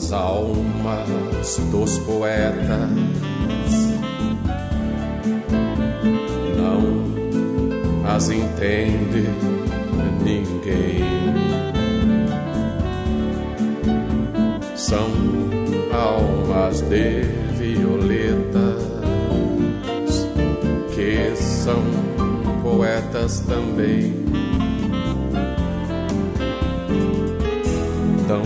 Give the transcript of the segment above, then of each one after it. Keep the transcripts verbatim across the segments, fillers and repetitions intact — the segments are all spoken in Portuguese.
As almas dos poetas não as entende ninguém. São almas de violetas que são poetas também. Tão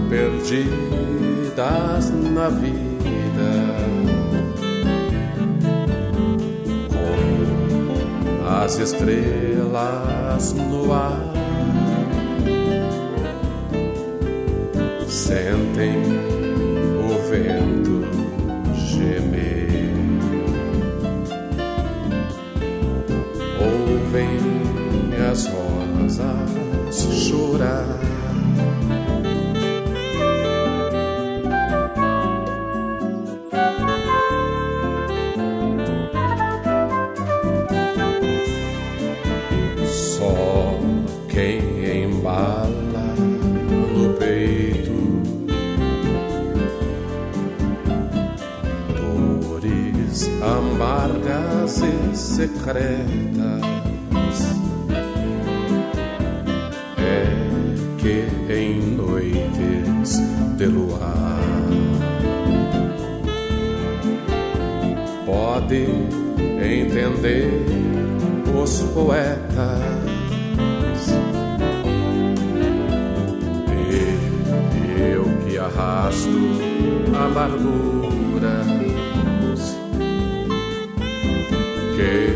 perdidas na vida como as estrelas no ar. Sentem o vento gemer, ouvem as rosas chorar. Só quem embala no peito dores amargas e secretas é que em noites de luar pode entender os poetas. E eu que arrasto amarguras que